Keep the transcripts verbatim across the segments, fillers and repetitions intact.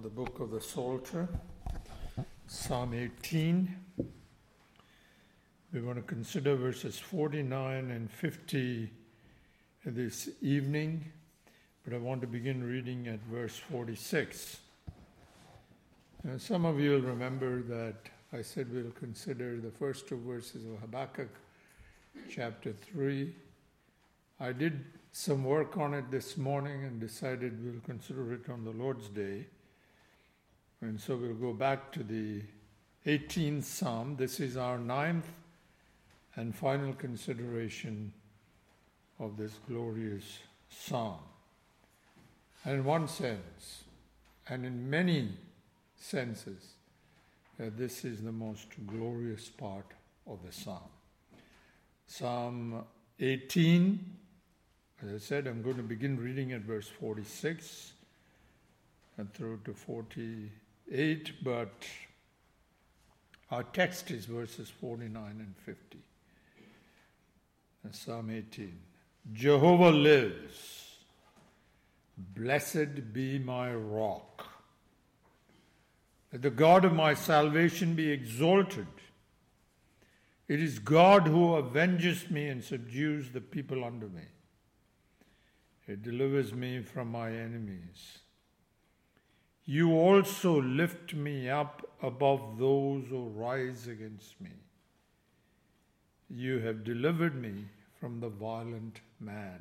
the book of the Psalter, Psalm eighteen. We're going to consider verses forty-nine and fifty this evening, but I want to begin reading at verse forty-six. Now, some of you will remember that I said we'll consider the first two verses of Habakkuk chapter three. I did some work on it this morning and decided we'll consider it on the Lord's Day. And so we'll go back to the eighteenth Psalm. This is our ninth and final consideration of this glorious Psalm. And in one sense, and in many senses, uh, this is the most glorious part of the Psalm. Psalm eighteen, as I said, I'm going to begin reading at verse forty-six and through to forty-eight, but our text is verses forty-nine and fifty. Psalm eighteen. Jehovah lives. Blessed be my rock. Let the God of my salvation be exalted. It is God who avenges me and subdues the people under me. It delivers me from my enemies. You also lift me up above those who rise against me. You have delivered me from the violent man.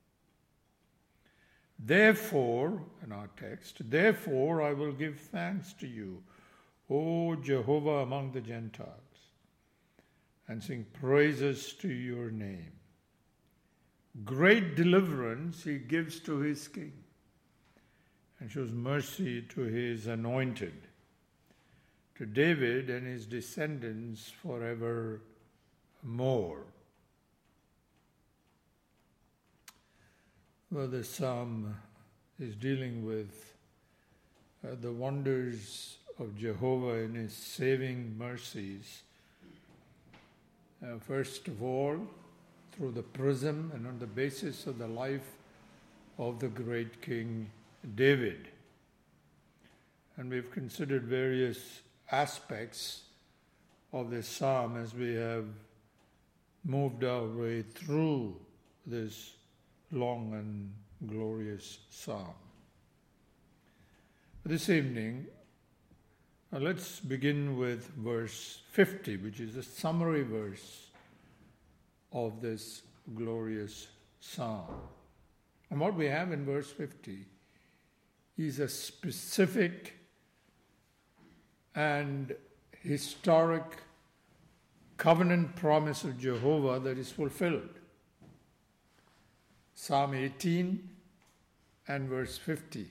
Therefore, in our text, therefore I will give thanks to you, O Jehovah, among the Gentiles, and sing praises to your name. Great deliverance he gives to his king, and shows mercy to his anointed, to David and his descendants forevermore. Well, this psalm is dealing with uh, the wonders of Jehovah in his saving mercies. Uh, first of all, through the prism and on the basis of the life of the great King David. And we've considered various aspects of this psalm as we have moved our way through this long and glorious psalm. This evening, uh, let's begin with verse fifty, which is a summary verse of this glorious psalm. And what we have in verse fifty is a specific and historic covenant promise of Jehovah that is fulfilled. Psalm eighteen and verse fifty.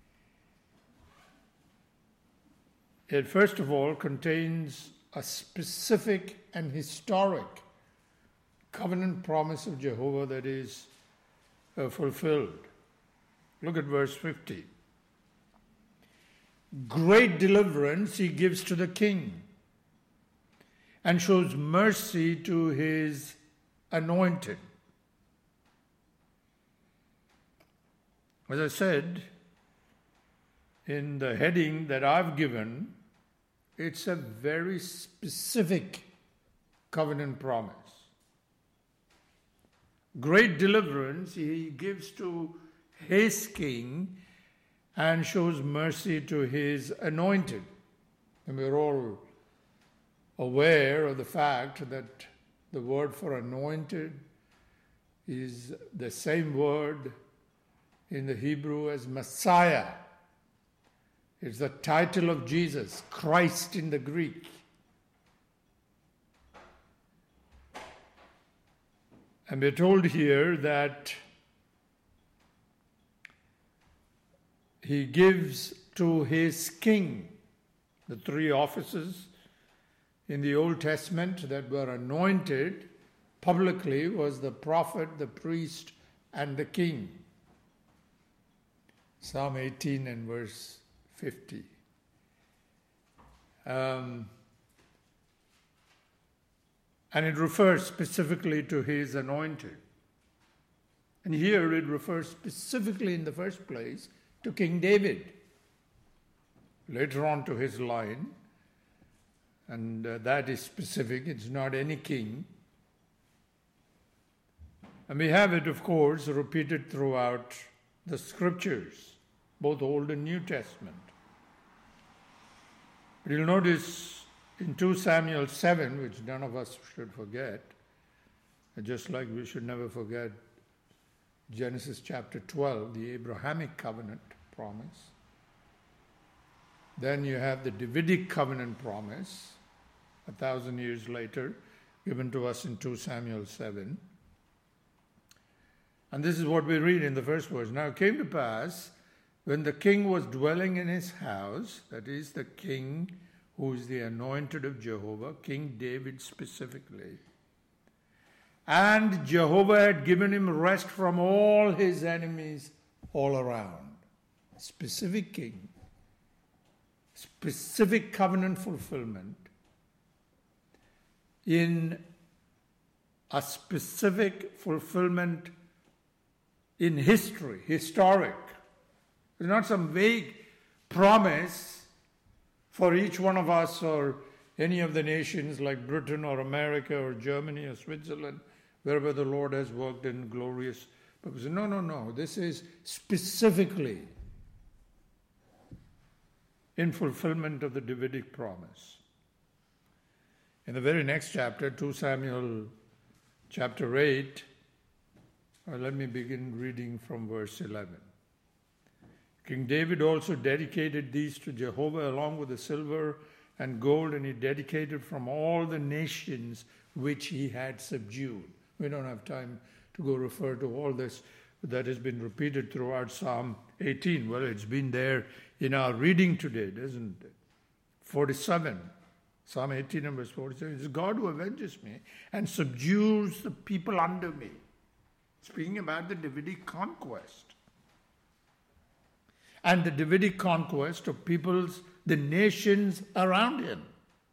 It first of all contains a specific and historic covenant promise of Jehovah that is uh, fulfilled. Look at verse fifty. Great deliverance he gives to the king and shows mercy to his anointed. As I said, in the heading that I've given, it's a very specific covenant promise. Great deliverance he gives to his king and shows mercy to his anointed. And we're all aware of the fact that the word for anointed is the same word in the Hebrew as Messiah. It's the title of Jesus, Christ in the Greek. And we're told here that he gives to his king the three offices in the Old Testament that were anointed publicly was the prophet, the priest, and the king. Psalm eighteen and verse fifty. Um, and it refers specifically to his anointed. And here it refers specifically in the first place to King David. later on to his line, and uh, that is specific. It's not any king. And we have it, of course, repeated throughout the scriptures, both Old and New Testament. But you'll notice in Second Samuel seven, which none of us should forget, just like we should never forget Genesis chapter twelve, the Abrahamic covenant promise. Then you have the Davidic covenant promise, a thousand years later, given to us in Second Samuel seven. And this is what we read in the first verse. Now it came to pass, when the king was dwelling in his house, that is the king who is the anointed of Jehovah, King David specifically, and Jehovah had given him rest from all his enemies all around. Specific king, specific covenant fulfillment in a specific fulfillment in history, historic. It's not some vague promise for each one of us or any of the nations like Britain or America or Germany or Switzerland, wherever the Lord has worked in glorious purposes. No, no, no. This is specifically in fulfillment of the Davidic promise. In the very next chapter, Second Samuel chapter eight, well, let me begin reading from verse eleven. King David also dedicated these to Jehovah along with the silver and gold, and he dedicated from all the nations which he had subdued. We don't have time to go refer to all this that has been repeated throughout Psalm eighteen. Well, it's been there in our reading today, doesn't it? forty-seven. Psalm eighteen and verse forty-seven. It's God who avenges me and subdues the people under me. Speaking about the Davidic conquest. And the Davidic conquest of peoples, the nations around him.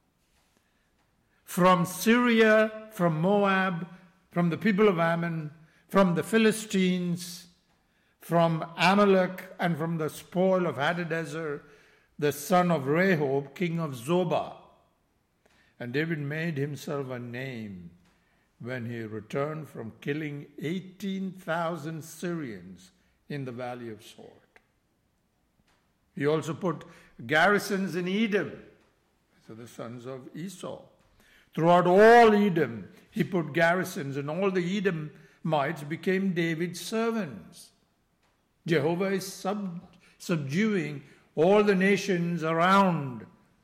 From Syria, from Moab, from the people of Ammon, from the Philistines, from Amalek, and from the spoil of Hadadezer, the son of Rehob, king of Zobah. And David made himself a name when he returned from killing eighteen thousand Syrians in the valley of Sword. He also put garrisons in Edom, so the sons of Esau. Throughout all Edom, he put garrisons, and all the Edomites became David's servants. Jehovah is sub- subduing all the nations around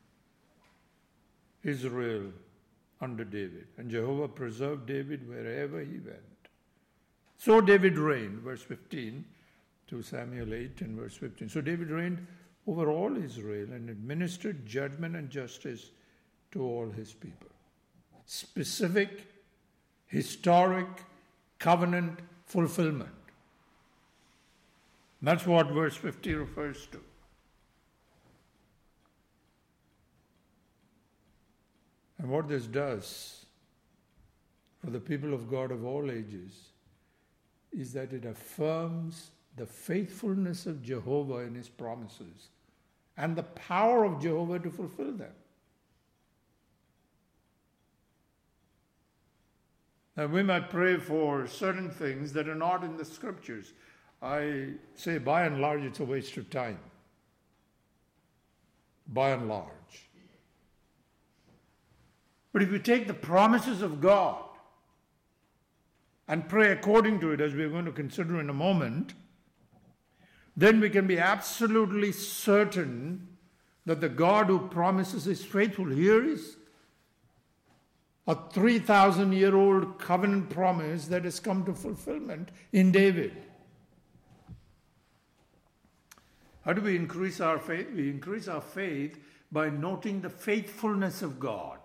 Israel under David. And Jehovah preserved David wherever he went. So David reigned, verse fifteen, Second Samuel eight and verse fifteen. So David reigned over all Israel and administered judgment and justice to all his people. Specific, historic, covenant fulfillment. That's what verse fifty refers to. And what this does for the people of God of all ages is that it affirms the faithfulness of Jehovah in his promises and the power of Jehovah to fulfill them. Now, we might pray for certain things that are not in the scriptures. I say, by and large, it's a waste of time. By and large. But if you take the promises of God and pray according to it, as we're going to consider in a moment, then we can be absolutely certain that the God who promises is faithful. Here is a three thousand year old covenant promise that has come to fulfillment in David. How do we increase our faith? We increase our faith by noting the faithfulness of God.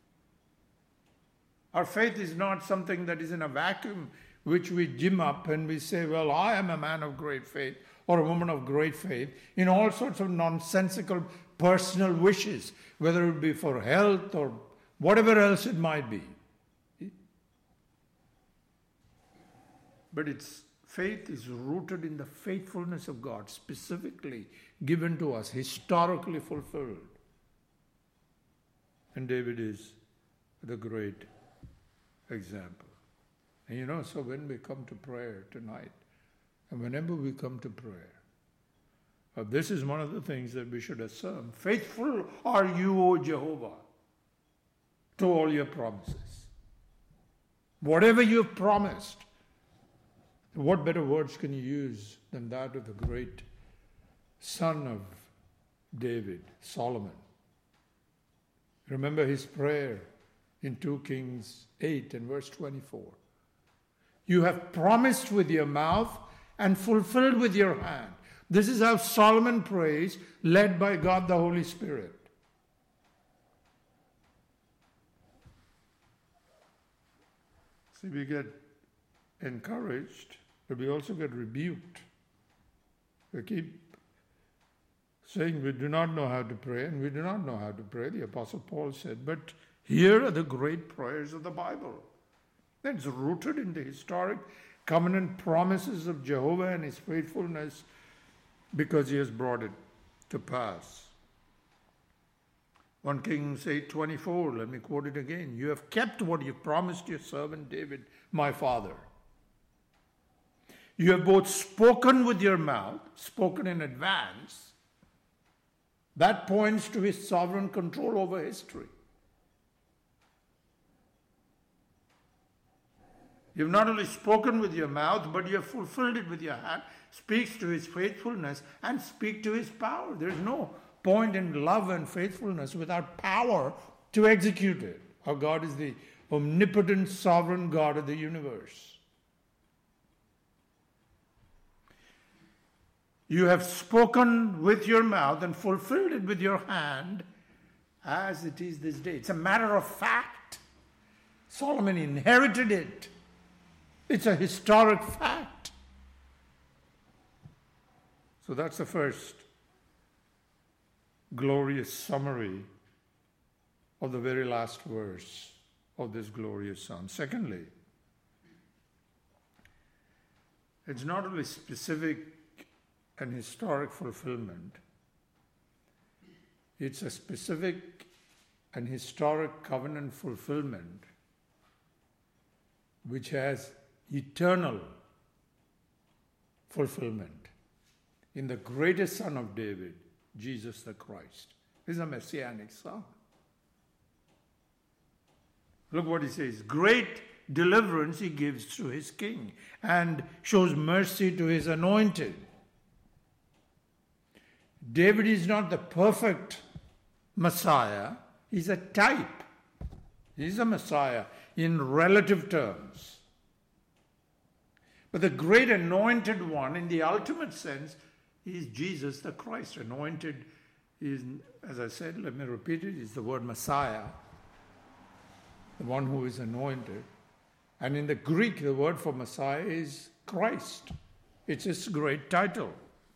Our faith is not something that is in a vacuum which we gym up and we say, well, I am a man of great faith or a woman of great faith in all sorts of nonsensical personal wishes, whether it be for health or whatever else it might be. But its faith is rooted in the faithfulness of God, specifically given to us, historically fulfilled. And David is the great example. And you know, so when we come to prayer tonight, and whenever we come to prayer, uh, this is one of the things that we should assume. Faithful are you, O Jehovah, to all your promises. Whatever you've promised, what better words can you use than that of the great son of David, Solomon? Remember his prayer in two Kings eight and verse twenty-four. You have promised with your mouth and fulfilled with your hand. This is how Solomon prays, led by God the Holy Spirit. See, we get encouraged, but we also get rebuked. We keep saying we do not know how to pray, and we do not know how to pray. The Apostle Paul said, but here are the great prayers of the Bible. That's rooted in the historic covenant promises of Jehovah and his faithfulness because he has brought it to pass. First Kings eight twenty-four, let me quote it again. You have kept what you promised your servant David, my father. You have both spoken with your mouth, spoken in advance. That points to his sovereign control over history. You've not only spoken with your mouth, but you have fulfilled it with your hand, speaks to his faithfulness and speak to his power. There's no point in love and faithfulness without power to execute it. Our God is the omnipotent, sovereign God of the universe. You have spoken with your mouth and fulfilled it with your hand as it is this day. It's a matter of fact. Solomon inherited it. It's a historic fact. So that's the first glorious summary of the very last verse of this glorious psalm. Secondly, it's not only specific and historic fulfillment, it's a specific and historic covenant fulfillment which has eternal fulfillment in the greatest Son of David, Jesus the Christ. This is a messianic psalm. Look what he says. Great deliverance he gives to his king and shows mercy to his anointed. David is not the perfect Messiah. He's a type. He's a Messiah in relative terms. But the great anointed one, in the ultimate sense, is Jesus the Christ. Anointed is, as I said, let me repeat it, is the word Messiah, the one who is anointed. And in the Greek, the word for Messiah is Christ. It's his great title.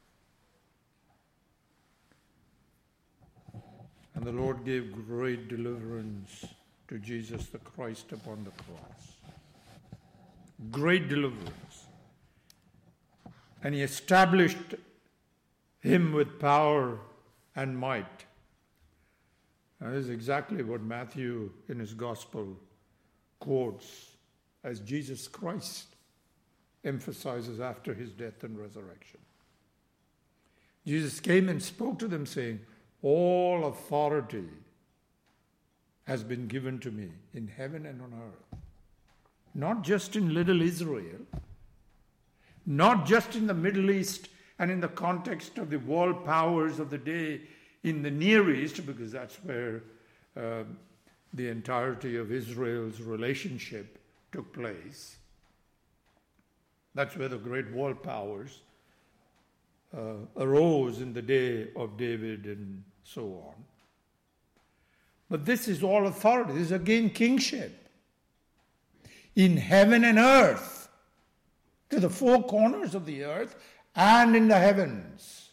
And the Lord gave great deliverance to Jesus the Christ upon the cross. Great deliverance. And he established him with power and might. Now, this is exactly what Matthew in his gospel quotes as Jesus Christ emphasizes after his death and resurrection. Jesus came and spoke to them saying, all authority has been given to me in heaven and on earth. Not just in little Israel, not just in the Middle East and in the context of the world powers of the day in the Near East, because that's where uh, the entirety of Israel's relationship took place. That's where the great world powers uh, arose in the day of David and so on. But this is all authority. This is again kingship. In heaven and earth, to the four corners of the earth and in the heavens.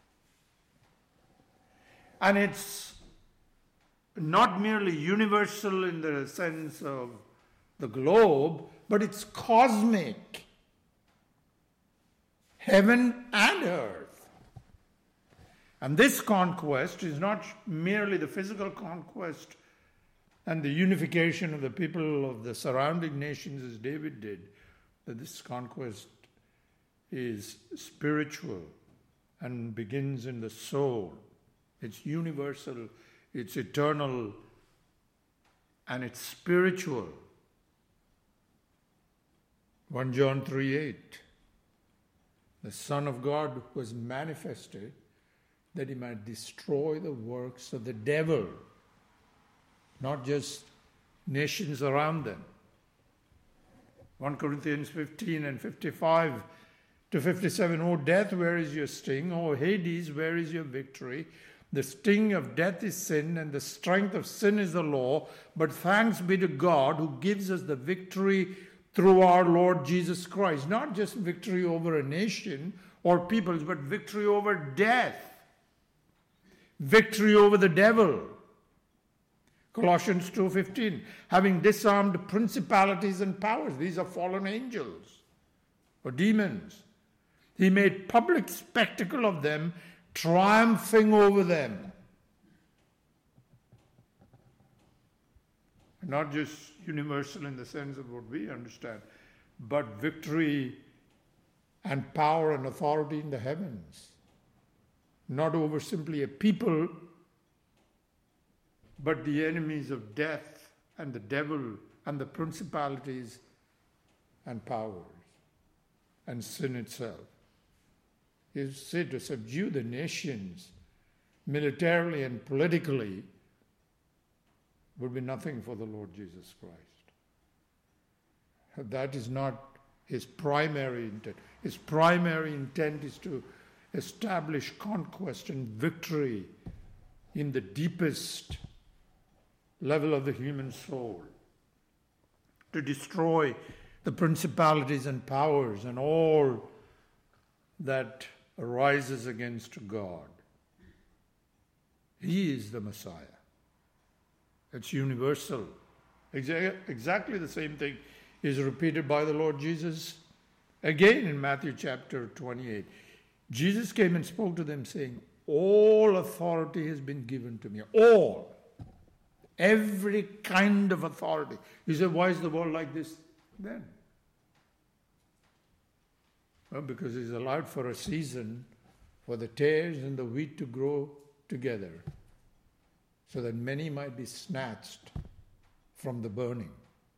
And it's not merely universal in the sense of the globe, but it's cosmic. Heaven and earth. And this conquest is not merely the physical conquest and the unification of the people of the surrounding nations as David did, but this conquest is spiritual and begins in the soul. It's universal, it's eternal, and it's spiritual. First John three eight. The Son of God was manifested that he might destroy the works of the devil, not just nations around them. First Corinthians fifteen and fifty-five to fifty-seven, O death, where is your sting? O Hades, where is your victory? The sting of death is sin, and the strength of sin is the law. But thanks be to God who gives us the victory through our Lord Jesus Christ. Not just victory over a nation or peoples, but victory over death. Victory over the devil. Colossians two fifteen, having disarmed principalities and powers. These are fallen angels or demons. He made public spectacle of them, triumphing over them. Not just universal in the sense of what we understand, but victory and power and authority in the heavens. Not over simply a people, but the enemies of death and the devil and the principalities and powers and sin itself. He said to subdue the nations militarily and politically would be nothing for the Lord Jesus Christ. That is not his primary intent. His primary intent is to establish conquest and victory in the deepest level of the human soul, to destroy the principalities and powers and all that arises against God. He is the Messiah. It's universal. Exactly the same thing is repeated by the Lord Jesus again in Matthew chapter twenty-eight. Jesus came and spoke to them saying, all authority has been given to me. All. Every kind of authority. He said, why is the world like this then? Well, because he's allowed for a season for the tares and the wheat to grow together so that many might be snatched from the burning.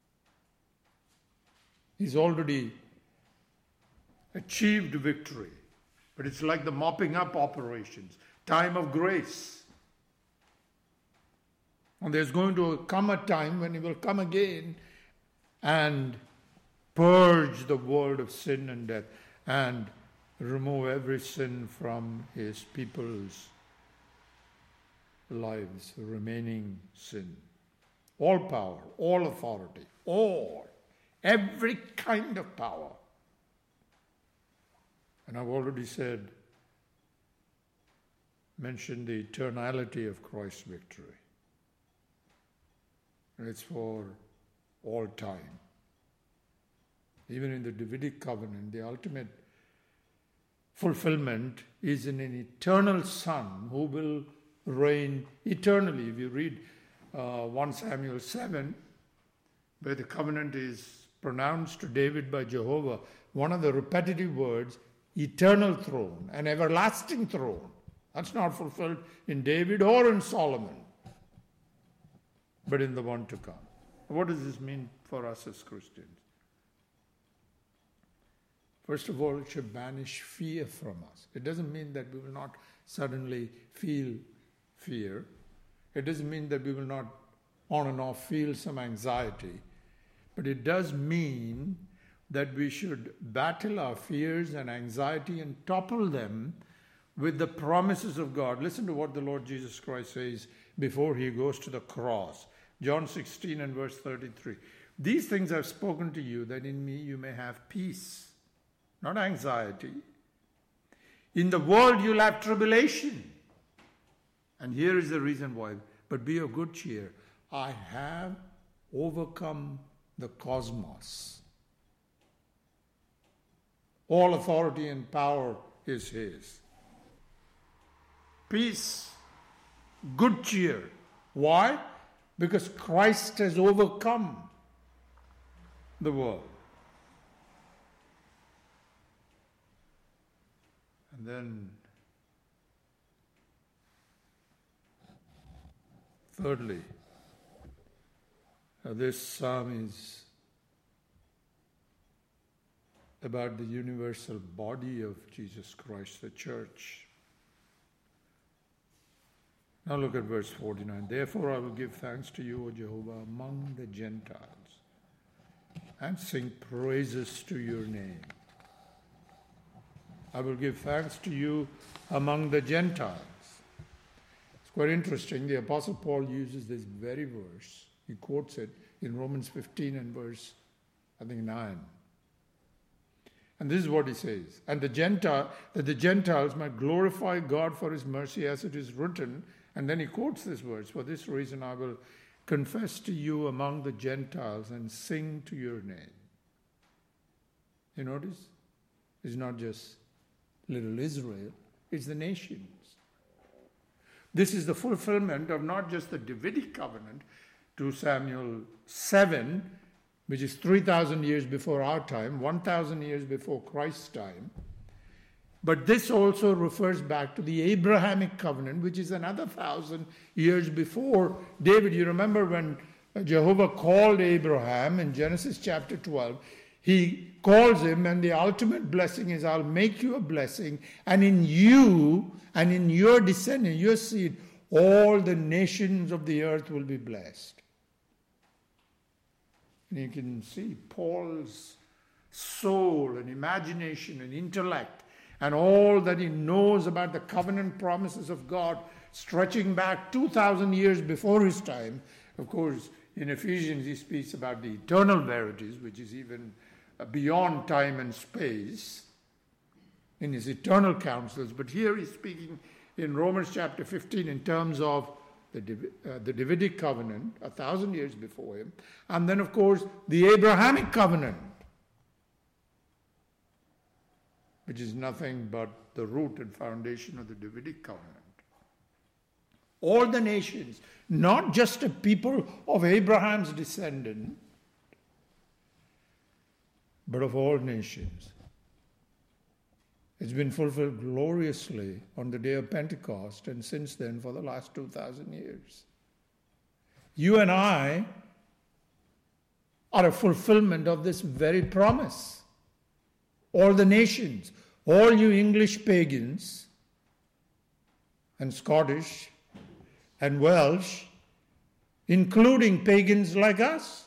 He's already achieved victory, but it's like the mopping up operations, time of grace. And there's going to come a time when he will come again and purge the world of sin and death and remove every sin from his people's lives, the remaining sin. All power, all authority, all, every kind of power. And I've already said, mentioned the eternality of Christ's victory. And it's for all time. Even in the Davidic covenant, the ultimate fulfillment is in an eternal Son who will reign eternally. If you read uh, First Samuel seven, where the covenant is pronounced to David by Jehovah, one of the repetitive words, eternal throne, an everlasting throne. That's not fulfilled in David or in Solomon, but in the one to come. What does this mean for us as Christians? First of all, it should banish fear from us. It doesn't mean that we will not suddenly feel fear. It doesn't mean that we will not on and off feel some anxiety. But it does mean that we should battle our fears and anxiety and topple them with the promises of God. Listen to what the Lord Jesus Christ says before he goes to the cross. John sixteen and verse thirty-three. These things I've spoken to you, that in me you may have peace, not anxiety. In the world you'll have tribulation. And here is the reason why. But be of good cheer. I have overcome the cosmos. All authority and power is his. peace, good cheer. Why? Because Christ has overcome the world. And then, thirdly, uh, this psalm is about the universal body of Jesus Christ, the church. Now look at verse forty-nine. Therefore I will give thanks to you, O Jehovah, among the Gentiles, and sing praises to your name. I will give thanks to you among the Gentiles. It's quite interesting. The Apostle Paul uses this very verse. He quotes it in Romans fifteen and verse, I think, nine. And this is what he says. And the Gentile, that the Gentiles might glorify God for his mercy, as it is written. And then he quotes this verse. For this reason I will confess to you among the Gentiles and sing to your name. You notice? It's not just little Israel. It's the nations. This is the fulfillment of not just the Davidic covenant, two Samuel seven, which is three thousand years before our time, one thousand years before Christ's time. But this also refers back to the Abrahamic covenant, which is another thousand years before David. You remember when Jehovah called Abraham in Genesis chapter twelve, he calls him, and the ultimate blessing is, I'll make you a blessing, and in you and in your descendant, your seed, all the nations of the earth will be blessed. And you can see Paul's soul and imagination and intellect and all that he knows about the covenant promises of God stretching back two thousand years before his time. Of course, in Ephesians he speaks about the eternal verities, which is even beyond time and space in his eternal counsels. But here he's speaking in Romans chapter fifteen in terms of the, uh, the Davidic covenant, a thousand years before him. And then, of course, the Abrahamic covenant, which is nothing but the root and foundation of the Davidic covenant. All the nations, not just a people of Abraham's descendant, but of all nations. It's been fulfilled gloriously on the day of Pentecost, and since then for the last two thousand years. You and I are a fulfillment of this very promise. All the nations, all you English pagans and Scottish and Welsh, including pagans like us.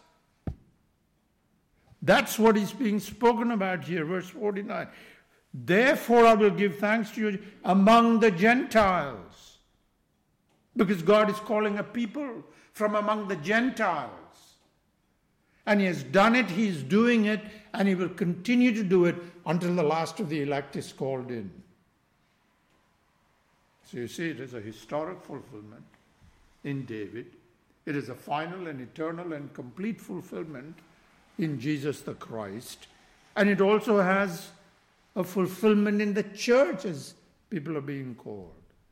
That's what is being spoken about here, verse forty-nine. Therefore I will give thanks to you among the Gentiles. Because God is calling a people from among the Gentiles. And he has done it, he is doing it, and he will continue to do it until the last of the elect is called in. So you see, it is a historic fulfillment in David. It is a final and eternal and complete fulfillment in Jesus the Christ. And it also has a fulfillment in the church as people are being called.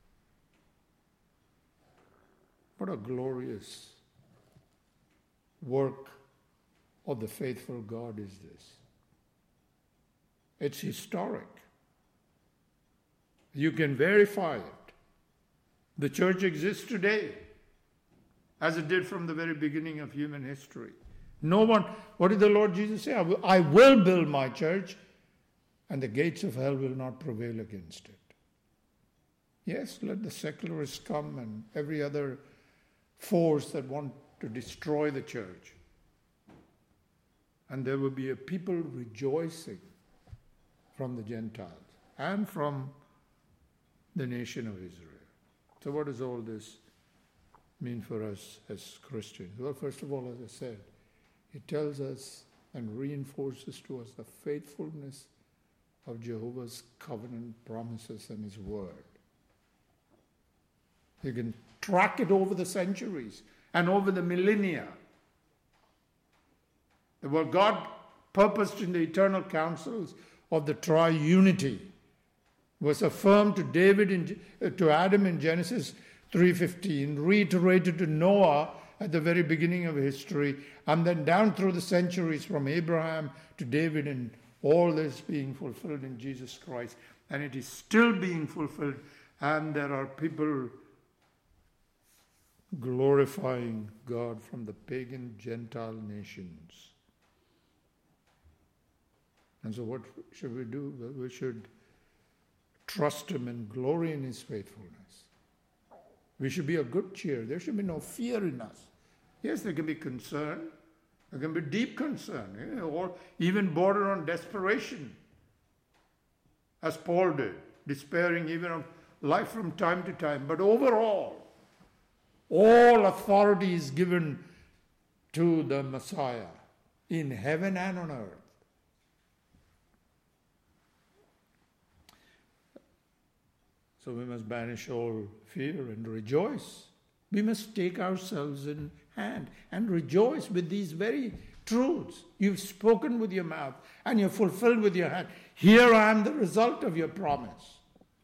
What a glorious work of the faithful God is this. It's historic. You can verify it. The church exists today as it did from the very beginning of human history. No one, what did the Lord Jesus say? I will, I will build my church, and the gates of hell will not prevail against it. Yes, let the secularists come and every other force that want to destroy the church. And there will be a people rejoicing from the Gentiles and from the nation of Israel. So what does all this mean for us as Christians? Well, first of all, as I said, it tells us and reinforces to us the faithfulness of Jehovah's covenant promises and his word. You can track it over the centuries and over the millennia. What God purposed in the eternal counsels of the triunity was affirmed to David in, uh, to Adam in Genesis three fifteen, reiterated to Noah at the very beginning of history, and then down through the centuries from Abraham to David, and all this being fulfilled in Jesus Christ. And it is still being fulfilled, and there are people glorifying God from the pagan Gentile nations. And so what should we do? Well, we should trust Him and glory in His faithfulness. We should be of good cheer. There should be no fear in us. Yes, there can be concern. There can be deep concern, you know, or even border on desperation, as Paul did, despairing even of life from time to time. But overall, all authority is given to the Messiah in heaven and on earth. So we must banish all fear and rejoice. We must take ourselves in hand and rejoice with these very truths. You've spoken with your mouth and you've fulfilled with your hand. Here I am, the result of your promise.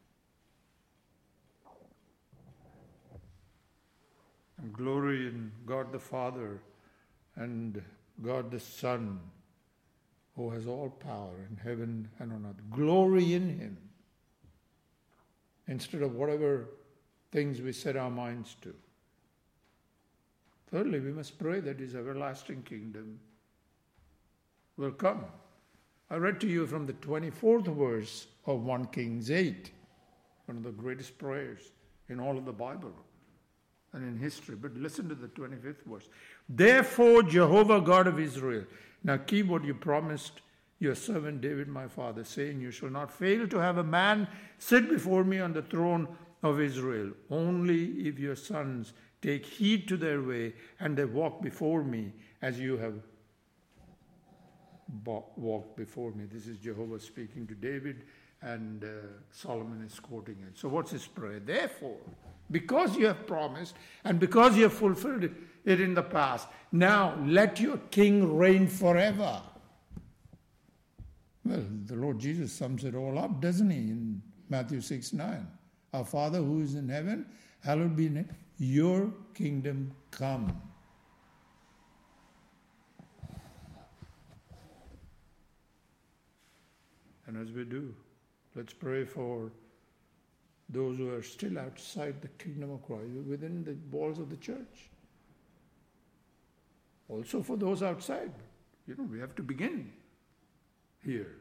And glory in God the Father and God the Son, who has all power in heaven and on earth. Glory in Him, instead of whatever things we set our minds to. Thirdly, we must pray that His everlasting kingdom will come. I read to you from the twenty-fourth verse of First Kings eight, one of the greatest prayers in all of the Bible and in history. But listen to the twenty-fifth verse. Therefore, Jehovah God of Israel, now keep what you promised your servant David my father, saying, you shall not fail to have a man sit before me on the throne of Israel, only if your sons take heed to their way, and they walk before me as you have walked before me. This is Jehovah speaking to David, and uh, Solomon is quoting it. So what's his prayer? Therefore, because you have promised, and because you have fulfilled it, it in the past, now let your king reign forever. Well, the Lord Jesus sums it all up, doesn't he, in Matthew six nine. Our Father who is in heaven, hallowed be name. Your kingdom come. And as we do, let's pray for those who are still outside the kingdom of Christ, within the walls of the church. Also for those outside. You know, we have to begin here.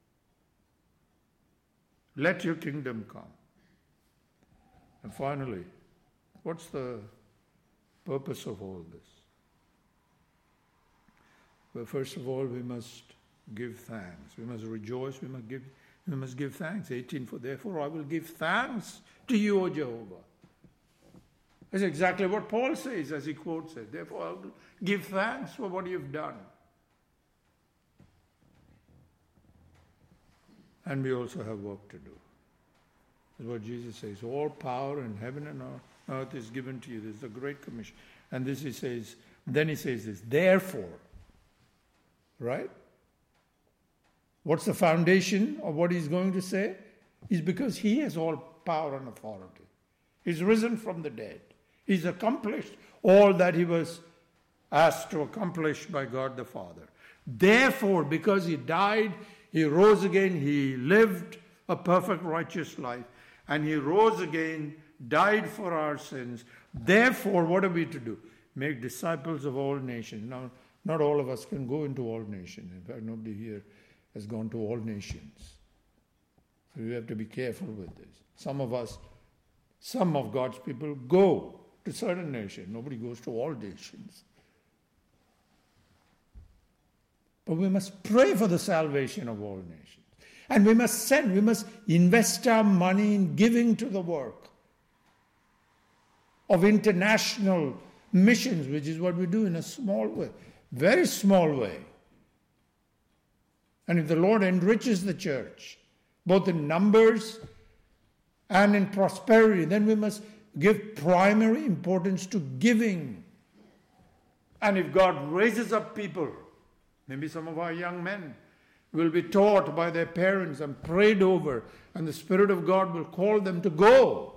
Let your kingdom come. And finally, what's the purpose of all this? Well, first of all, we must give thanks. We must rejoice. We must give, we must give thanks. eighteen, for therefore I will give thanks to you, O Jehovah. That's exactly what Paul says as he quotes it. Therefore I will give thanks for what you've done. And we also have work to do. That's what Jesus says. All power in heaven and earth is given to you. This is the Great Commission. And this he says, then he says this, therefore, right? What's the foundation of what he's going to say? Is because he has all power and authority. He's risen from the dead. He's accomplished all that he was asked to accomplish by God the Father. Therefore, because he died, he rose again, he lived a perfect righteous life, and he rose again, died for our sins. Therefore, what are we to do? Make disciples of all nations. Now, not all of us can go into all nations. In fact, nobody here has gone to all nations. So we have to be careful with this. Some of us, some of God's people go to certain nations. Nobody goes to all nations. But we must pray for the salvation of all nations. And we must send, we must invest our money in giving to the work of international missions, which is what we do in a small way, very small way. And if the Lord enriches the church, both in numbers and in prosperity, then we must give primary importance to giving. And if God raises up people, maybe some of our young men will be taught by their parents and prayed over, and the Spirit of God will call them to go.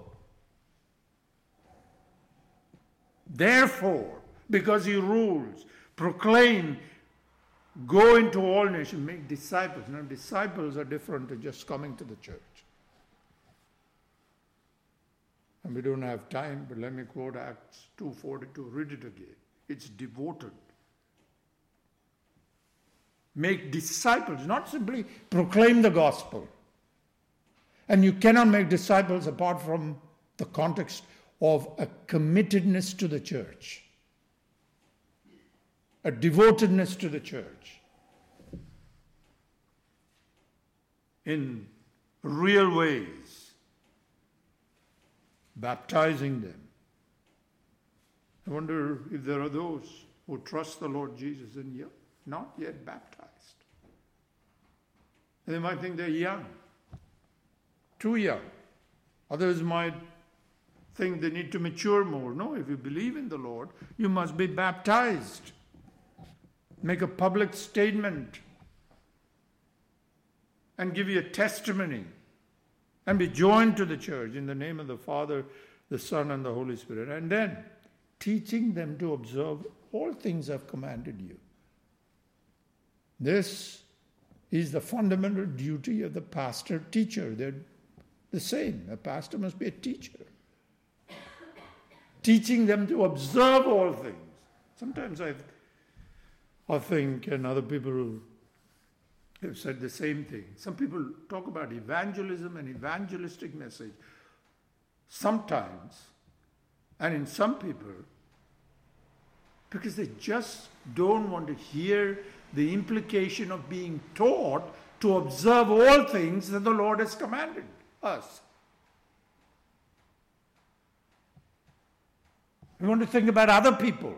Therefore, because He rules, proclaim, go into all nations, make disciples. Now, disciples are different to just coming to the church. And we don't have time, but let me quote Acts two forty-two. Read it again. It's devoted. Make disciples, not simply proclaim the gospel. And you cannot make disciples apart from the context of a committedness to the church, a devotedness to the church, in real ways, baptizing them. I wonder if there are those who trust the Lord Jesus and yet not yet baptized. And they might think they're young, too young. Others might think they need to mature more. No, if you believe in the Lord, you must be baptized. Make a public statement and give you a testimony and be joined to the church in the name of the Father, the Son, and the Holy Spirit. And then teaching them to observe all things I've commanded you. This is the fundamental duty of the pastor teacher. They're the same. A pastor must be a teacher. Teaching them to observe all things. Sometimes I, I think, and other people have said the same thing. Some people talk about evangelism and evangelistic message. Sometimes, and in some people, because they just don't want to hear the implication of being taught to observe all things that the Lord has commanded us. We want to think about other people.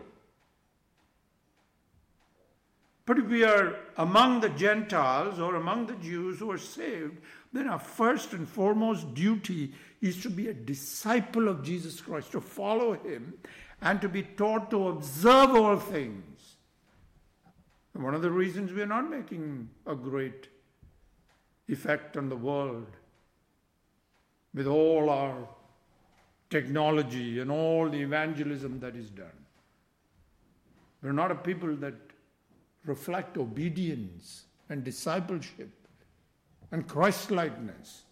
But if we are among the Gentiles or among the Jews who are saved, then our first and foremost duty is to be a disciple of Jesus Christ, to follow Him, and to be taught to observe all things. And one of the reasons we are not making a great effect on the world with all our technology and all the evangelism that is done. We're not a people that reflect obedience and discipleship and Christ-likeness.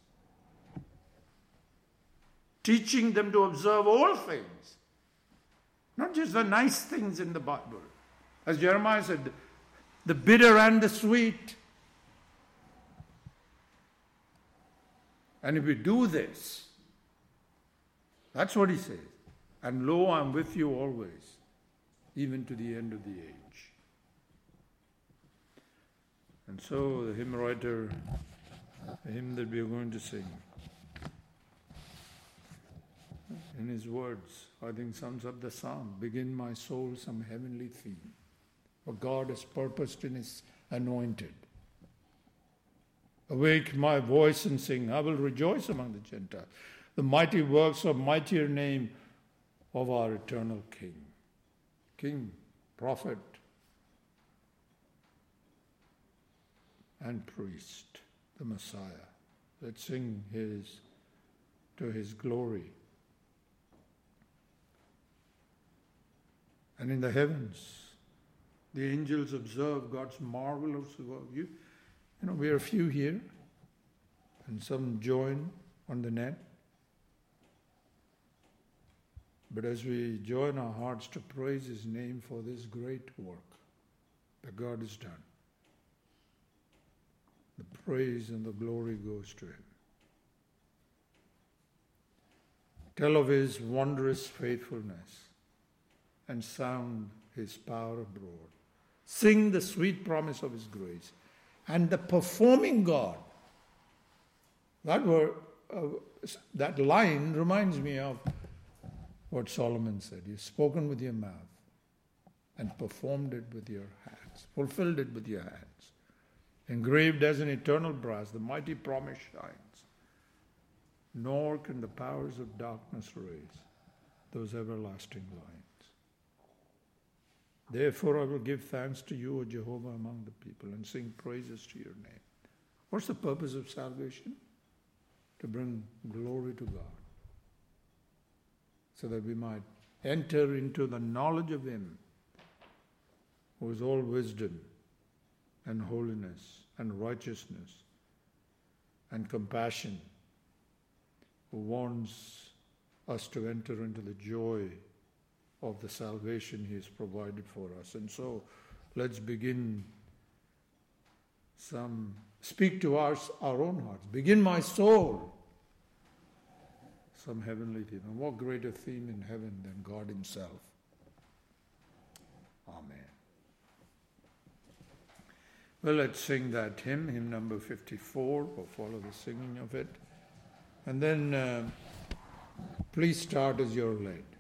Teaching them to observe all things, not just the nice things in the Bible. As Jeremiah said, the bitter and the sweet. And if we do this, that's what he says. And lo, I'm with you always, even to the end of the age. And so the hymn writer, the hymn that we are going to sing, in his words, I think sums up the psalm. Begin, my soul, some heavenly theme. For God has purposed in His anointed. Awake my voice and sing. I will rejoice among the Gentiles. The mighty works of mightier name of our eternal King. King, prophet, and priest, the Messiah. Let's sing his to His glory. And in the heavens, the angels observe God's marvelous work. You, you know, we are a few here, and some join on the net. But as we join our hearts to praise His name for this great work that God has done, the praise and the glory goes to Him. Tell of His wondrous faithfulness and sound His power abroad. Sing the sweet promise of His grace and the performing God. That word, uh, that line reminds me of what Solomon said. You've spoken with your mouth and performed it with your hands, fulfilled it with your hands. Engraved as an eternal brass, the mighty promise shines, nor can the powers of darkness raise those everlasting lines. Therefore I will give thanks to you, O Jehovah, among the people, and sing praises to your name. What's the purpose of salvation? To bring glory to God, so that we might enter into the knowledge of Him who is all wisdom and holiness and righteousness and compassion, who wants us to enter into the joy of the salvation He has provided for us. And so let's begin some, speak to our, our own hearts. Begin, my soul. Some heavenly theme. And what greater theme in heaven than God Himself? Amen. Well, let's sing that hymn, hymn number fifty-four, or follow the singing of it. And then uh, please start as you're led.